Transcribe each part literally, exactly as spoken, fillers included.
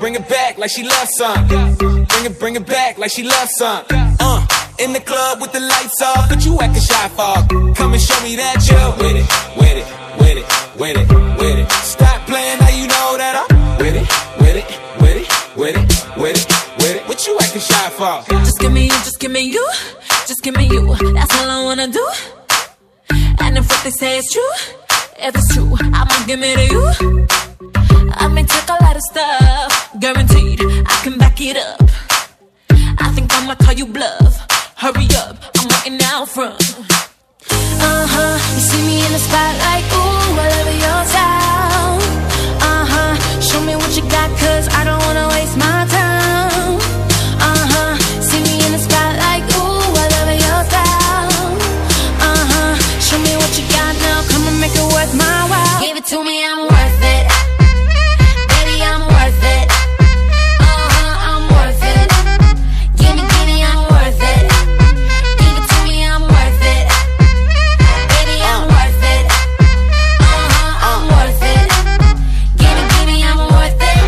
bring it back like she loves some. Bring it, bring it back like she loves some. Uh, in the club with the lights off, but you acting shy for. Come and show me that you're with it, with it, with it, with it, with it. Stop playing, now you know that I'm with it, with it, with it, with it, with it, with it. What you acting shy for? Just give me you, just give me you, just give me you. That's all I wanna do. And if what they say is true, if it's true, I'ma give it to you. I may take a lot of stuff, guaranteed I can back it up. I think I'ma call you bluff. Hurry up, I'm waiting out front. Uh-huh, you see me in the spotlight, ooh, I love your style. Uh-huh, show me what you got, cause I don't wanna waste my time. Uh-huh, see me in the spotlight, ooh, I love your style. Uh-huh, show me what you got now, come and make it worth my while. Give it to me, I'm worth it. Baby, I'm worth it. Uh-huh, I'm worth it. Give me, give me, I'm worth it. Give it to me, I'm worth it. Baby, I'm worth it. Uh-huh, I'm worth it. Give me, give me, I'm worth it.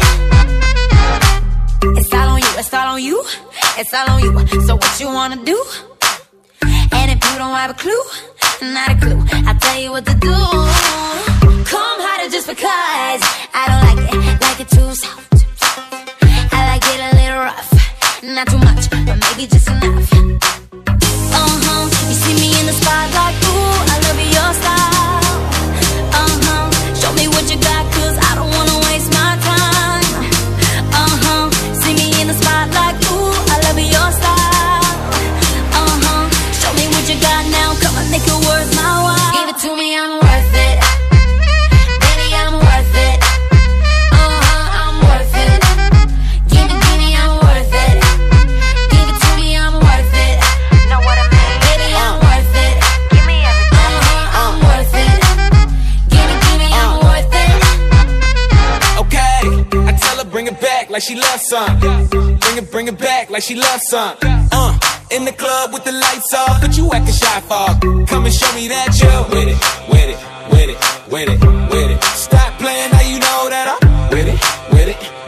It's all on you, it's all on you, it's all on you. So what you wanna do? And if you don't have a clue, not a clue, I'll tell you what to do. Come harder just because I don't like it, like it too soft. I like it a little rough, not too much, but maybe just enough. Uh-huh, you see me in the spotlight, ooh, I love your style. Uh-huh, show me what you got, cause I don't wanna waste my time. Uh-huh, see me in the spotlight, ooh, I love your style. Uh-huh, show me what you got now, come on, make it worth my while. Give it to me, I'm worth it. Baby, I'm worth it. Uh-huh, I'm worth it. Give me, give me, I'm worth it. Give it to me, I'm worth it. Know what I mean? Baby, I'm worth it. Give me everything. Uh-huh, I'm worth it. Give me, give me, I'm worth it. Okay, I tell her bring it back like she loves some. Bring it, bring it back like she loves some. Uh, in the club with the lights off, but you acting shy for. Come and show me that you're with it, with it, with it, with it, with it. Stop playing, now you know that I'm with it, with it,